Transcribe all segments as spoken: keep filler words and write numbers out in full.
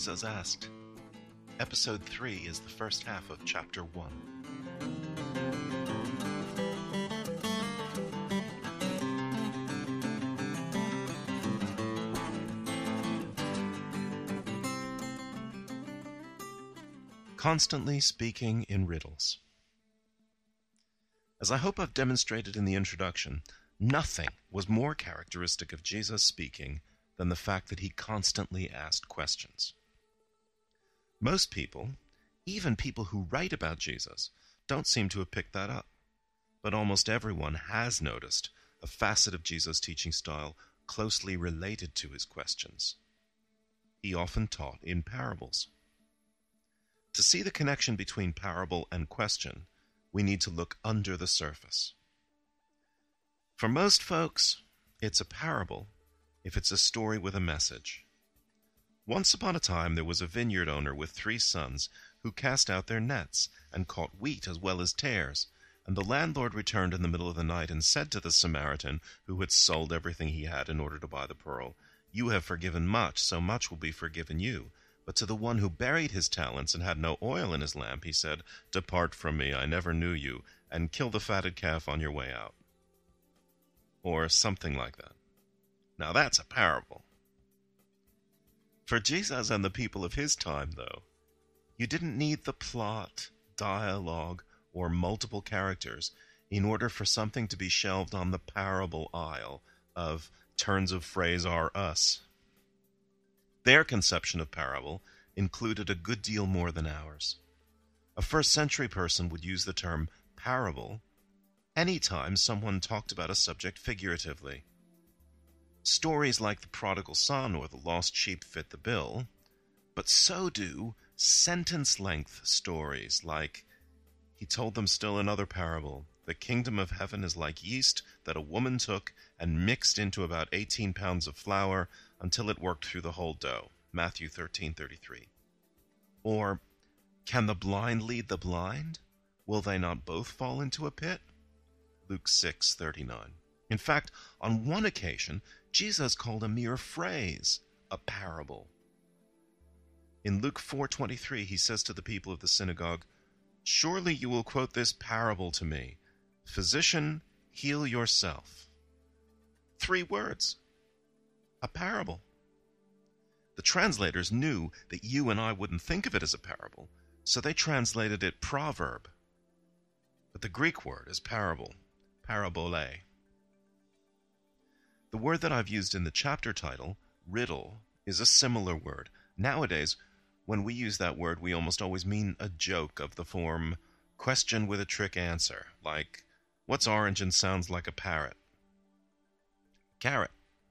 Jesus Asked. Episode three is the first half of Chapter one. Constantly speaking in riddles. As I hope I've demonstrated in the introduction, nothing was more characteristic of Jesus speaking than the fact that he constantly asked questions. Most people, even people who write about Jesus, don't seem to have picked that up. But almost everyone has noticed a facet of Jesus' teaching style closely related to his questions. He often taught in parables. To see the connection between parable and question, we need to look under the surface. For most folks, it's a parable if it's a story with a message. Once upon a time there was a vineyard owner with three sons who cast out their nets and caught wheat as well as tares. And the landlord returned in the middle of the night and said to the Samaritan, who had sold everything he had in order to buy the pearl, "You have forgiven much, so much will be forgiven you." But to the one who buried his talents and had no oil in his lamp, he said, "Depart from me, I never knew you, and kill the fatted calf on your way out." Or something like that. Now that's a parable. For Jesus and the people of his time, though, you didn't need the plot, dialogue, or multiple characters in order for something to be shelved on the parable aisle of turns of phrase are us. Their conception of parable included a good deal more than ours. A first century person would use the term parable anytime someone talked about a subject figuratively. Stories like the prodigal son or the lost sheep fit the bill, but so do sentence-length stories like, "He told them still another parable. The kingdom of heaven is like yeast that a woman took and mixed into about eighteen pounds of flour until it worked through the whole dough." Matthew thirteen thirty-three. Or, "Can the blind lead the blind? Will they not both fall into a pit?" Luke six thirty-nine. In fact, on one occasion, Jesus called a mere phrase a parable. In Luke four twenty-three, he says to the people of the synagogue, "Surely you will quote this parable to me, 'Physician, heal yourself.'" Three words. A parable. The translators knew that you and I wouldn't think of it as a parable, so they translated it proverb. But the Greek word is parable, parabole. The word that I've used in the chapter title, riddle, is a similar word. Nowadays, when we use that word, we almost always mean a joke of the form, question with a trick answer, like, "What's orange and sounds like a parrot?" Carrot.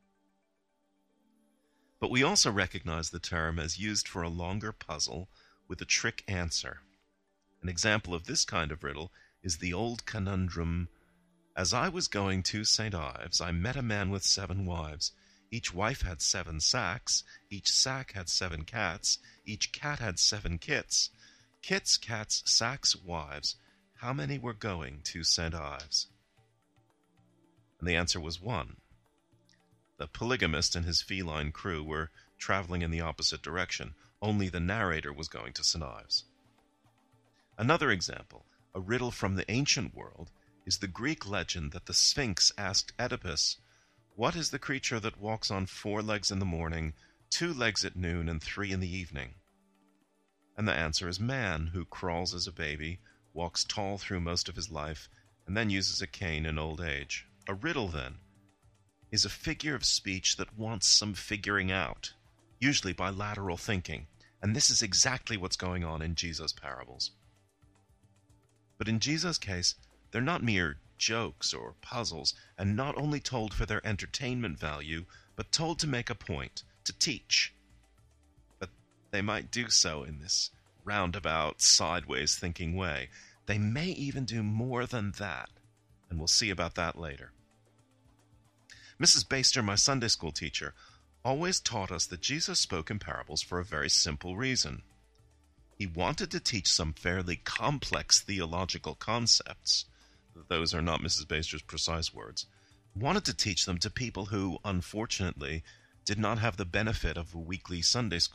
But we also recognize the term as used for a longer puzzle with a trick answer. An example of this kind of riddle is the old conundrum, "As I was going to Saint Ives, I met a man with seven wives. Each wife had seven sacks, each sack had seven cats, each cat had seven kits. Kits, cats, sacks, wives, how many were going to Saint Ives?" And the answer was one. The polygamist and his feline crew were traveling in the opposite direction. Only the narrator was going to Saint Ives. Another example, a riddle from the ancient world, is the Greek legend that the Sphinx asked Oedipus, "What is the creature that walks on four legs in the morning, two legs at noon, and three in the evening?" And the answer is man, who crawls as a baby, walks tall through most of his life, and then uses a cane in old age. A riddle, then, is a figure of speech that wants some figuring out, usually by lateral thinking, and this is exactly what's going on in Jesus' parables. But in Jesus' case, they're not mere jokes or puzzles, and not only told for their entertainment value, but told to make a point, to teach. But they might do so in this roundabout, sideways thinking way. They may even do more than that, and we'll see about that later. Missus Baster, my Sunday school teacher, always taught us that Jesus spoke in parables for a very simple reason. He wanted to teach some fairly complex theological concepts, those are not Missus Baster's precise words, wanted to teach them to people who, unfortunately, did not have the benefit of a weekly Sunday school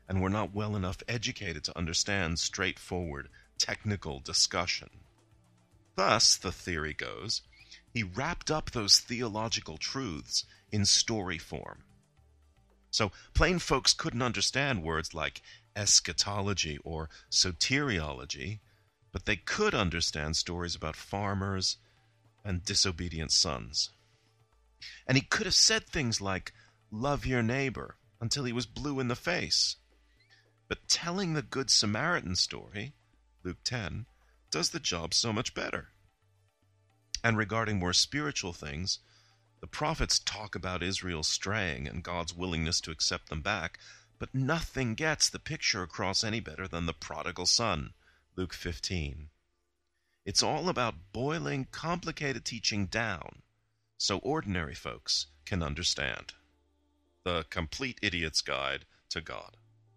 and were not well enough educated to understand straightforward, technical discussion. Thus, the theory goes, he wrapped up those theological truths in story form. So plain folks couldn't understand words like eschatology or soteriology, but they could understand stories about farmers and disobedient sons. And he could have said things like, love your neighbor, until he was blue in the face. But telling the Good Samaritan story, Luke ten, does the job so much better. And regarding more spiritual things, the prophets talk about Israel straying and God's willingness to accept them back, but nothing gets the picture across any better than the prodigal son, Luke fifteen. It's all about boiling complicated teaching down so ordinary folks can understand. The Complete Idiot's Guide to God.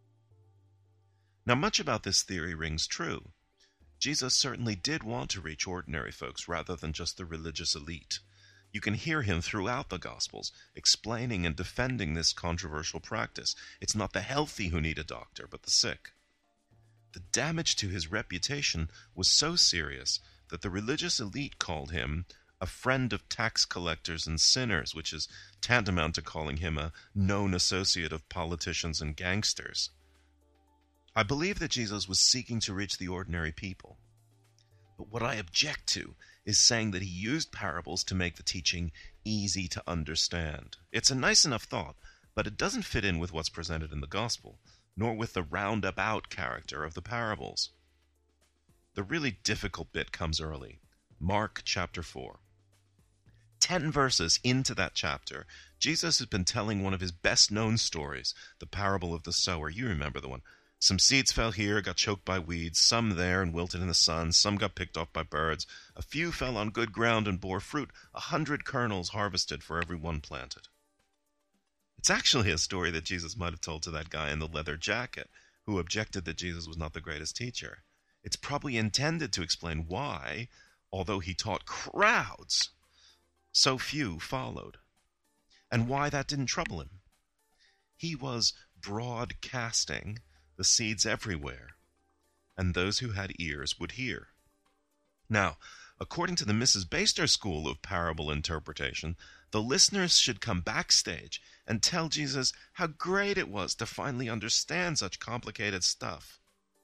Now, much about this theory rings true. Jesus certainly did want to reach ordinary folks rather than just the religious elite. You can hear him throughout the Gospels explaining and defending this controversial practice. It's not the healthy who need a doctor, but the sick. The damage to his reputation was so serious that the religious elite called him a friend of tax collectors and sinners, which is tantamount to calling him a known associate of politicians and gangsters. I believe that Jesus was seeking to reach the ordinary people. But what I object to is saying that he used parables to make the teaching easy to understand. It's a nice enough thought, but it doesn't fit in with what's presented in the gospel, nor with the roundabout character of the parables. The really difficult bit comes early. Mark chapter four. Ten verses into that chapter, Jesus has been telling one of his best-known stories, the parable of the sower. You remember the one. Some seeds fell here, got choked by weeds, some there and wilted in the sun, some got picked off by birds. A few fell on good ground and bore fruit, a hundred kernels harvested for every one planted. It's actually a story that Jesus might have told to that guy in the leather jacket who objected that Jesus was not the greatest teacher. It's probably intended to explain why, although he taught crowds, so few followed, and why that didn't trouble him. He was broadcasting the seeds everywhere, and those who had ears would hear. Now, according to the Missus Baster school of parable interpretation, the listeners should come backstage and tell Jesus how great it was to finally understand such complicated stuff.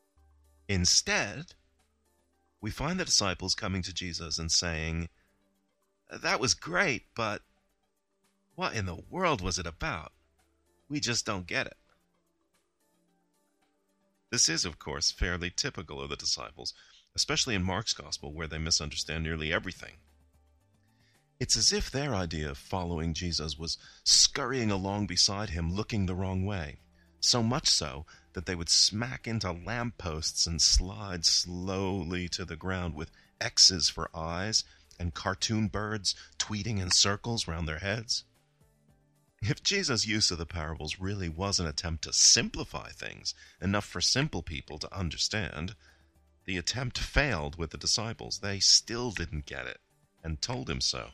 Instead, we find the disciples coming to Jesus and saying, "That was great, but what in the world was it about? We just don't get it." This is, of course, fairly typical of the disciples, especially in Mark's Gospel, where they misunderstand nearly everything. It's as if their idea of following Jesus was scurrying along beside him looking the wrong way, so much so that they would smack into lampposts and slide slowly to the ground with X's for eyes and cartoon birds tweeting in circles round their heads. If Jesus' use of the parables really was an attempt to simplify things enough for simple people to understand, the attempt failed with the disciples. They still didn't get it, and told him so.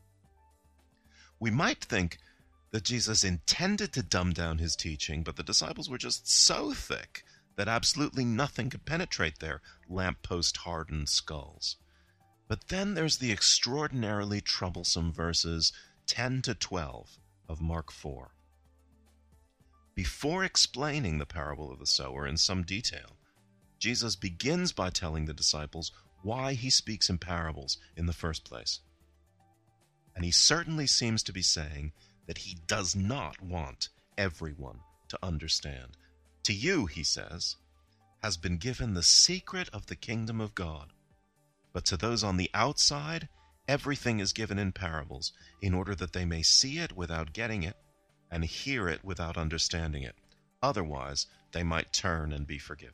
We might think that Jesus intended to dumb down his teaching, but the disciples were just so thick that absolutely nothing could penetrate their lamppost-hardened skulls. But then there's the extraordinarily troublesome verses ten to twelve of Mark four. Before explaining the parable of the sower in some detail, Jesus begins by telling the disciples why he speaks in parables in the first place. And he certainly seems to be saying that he does not want everyone to understand. To you, he says, has been given the secret of the kingdom of God. But to those on the outside, everything is given in parables, in order that they may see it without getting it, and hear it without understanding it. Otherwise, they might turn and be forgiven.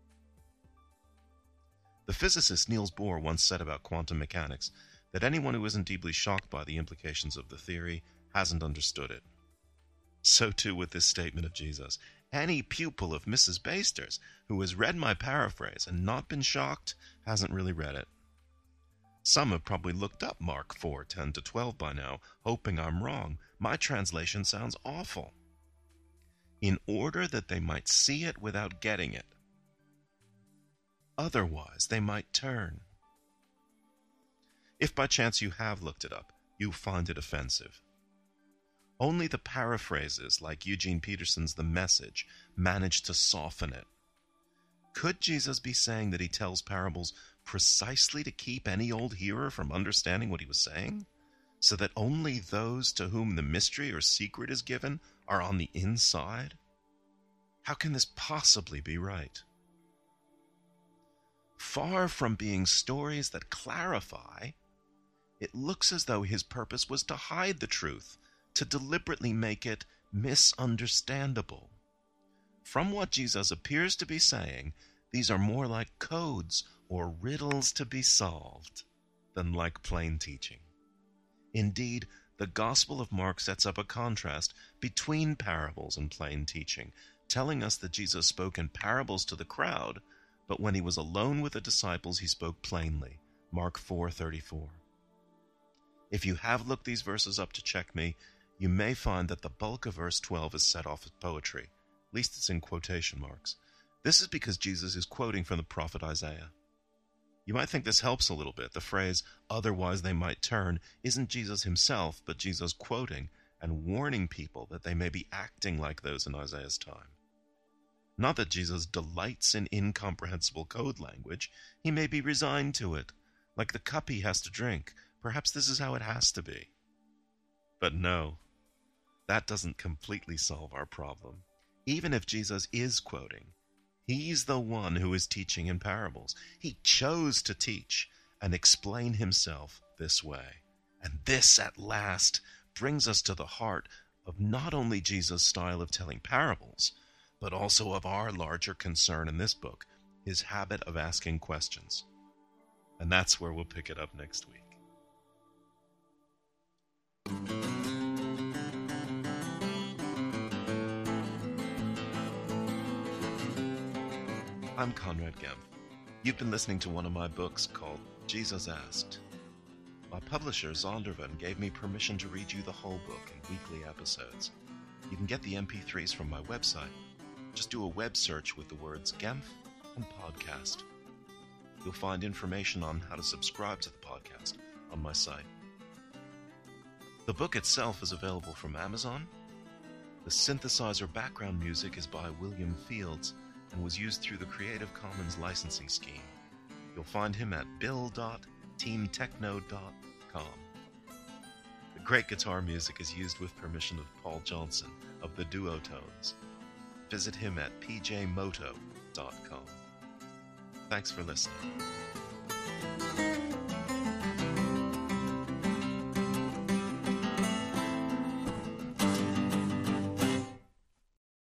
The physicist Niels Bohr once said about quantum mechanics that anyone who isn't deeply shocked by the implications of the theory hasn't understood it. So too with this statement of Jesus. Any pupil of Missus Baster's who has read my paraphrase and not been shocked hasn't really read it. Some have probably looked up Mark four, ten to twelve by now, hoping I'm wrong. My translation sounds awful. in order that they might see it without getting it. Otherwise, they might turn. If by chance you have looked it up, you find it offensive. Only the paraphrases, like Eugene Peterson's The Message, manage to soften it. Could Jesus be saying that he tells parables precisely to keep any old hearer from understanding what he was saying, so that only those to whom the mystery or secret is given are on the inside? How can this possibly be right? Far from being stories that clarify, it looks as though his purpose was to hide the truth, to deliberately make it misunderstandable. From what Jesus appears to be saying, these are more like codes or riddles to be solved than like plain teaching. Indeed, the Gospel of Mark sets up a contrast between parables and plain teaching, telling us that Jesus spoke in parables to the crowd, but when he was alone with the disciples, he spoke plainly. Mark four thirty-four. If you have looked these verses up to check me, you may find that the bulk of verse twelve is set off as poetry. At least it's in quotation marks. This is because Jesus is quoting from the prophet Isaiah. You might think this helps a little bit. The phrase, "otherwise they might turn," isn't Jesus himself, but Jesus quoting and warning people that they may be acting like those in Isaiah's time. Not that Jesus delights in incomprehensible code language. He may be resigned to it. Like the cup he has to drink, perhaps this is how it has to be. But no, that doesn't completely solve our problem. Even if Jesus is quoting, he's the one who is teaching in parables. He chose to teach and explain himself this way. And this, at last, brings us to the heart of not only Jesus' style of telling parables, but also of our larger concern in this book, his habit of asking questions. And that's where we'll pick it up next week. I'm Conrad Gemp. You've been listening to one of my books called Jesus Asked. My publisher, Zondervan, gave me permission to read you the whole book in weekly episodes. You can get the M P threes from my website. Just do a web search with the words Gemp and podcast. You'll find information on how to subscribe to the podcast on my site. The book itself is available from Amazon. The synthesizer background music is by William Fields and was used through the Creative Commons licensing scheme. You'll find him at bill dot team techno dot com. The great guitar music is used with permission of Paul Johnson of the Duotones. Visit him at p j moto dot com. Thanks for listening.